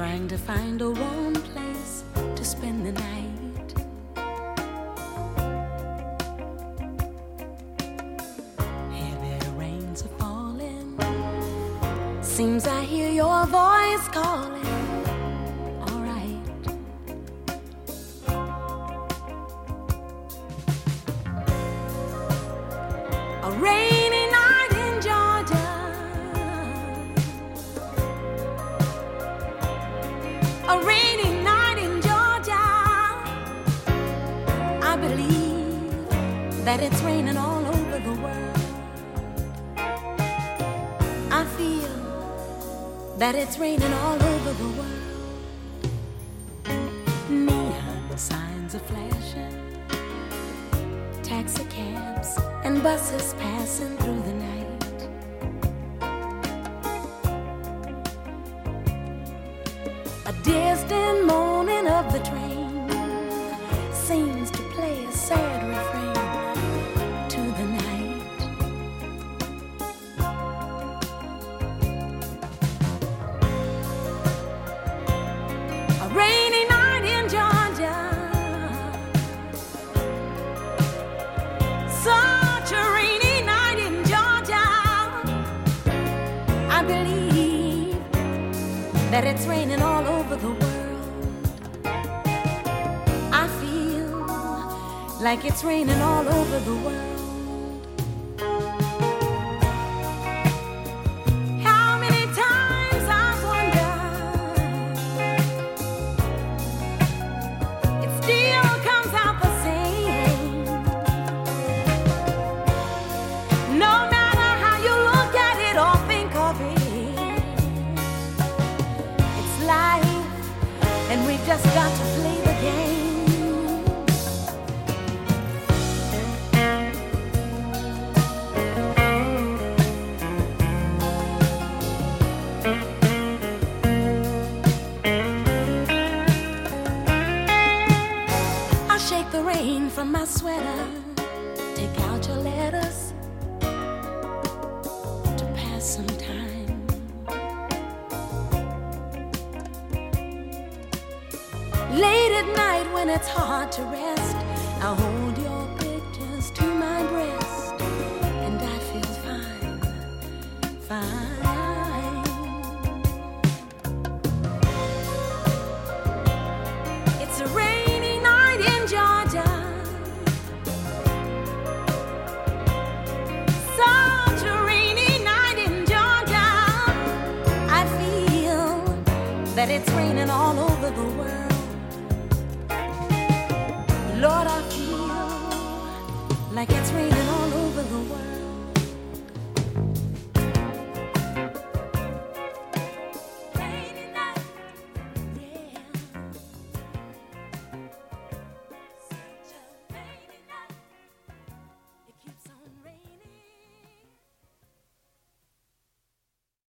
trying to find a warm place to spend the night. Heavy rains are falling. Seems I hear your voice calling. All right. A rainy night in Georgia. A rainy night in Georgia. I believe that it's raining all over the world. I feel that it's raining all over the world. Neon signs are flashing, taxi cabs and buses passing through the night. A distant moaning of the train seems to play a sad refrain to the night. A rainy night in Georgia. Such a rainy night in Georgia. I believe that it's raining all over the world. I feel like it's raining all over the world. How many times I wonder, it still comes out the same. No matter how you look at it or think of it, it's life, and we've just got to play the game. I shake the rain from my sweater, take out your letters to pass some time. Late at night when it's hard to rest, I'll hold your pictures to my breast, and I feel fine, fine. It's a rainy night in Georgia. Such a rainy night in Georgia. I feel that it's raining all over the world. Lord, I feel like it's raining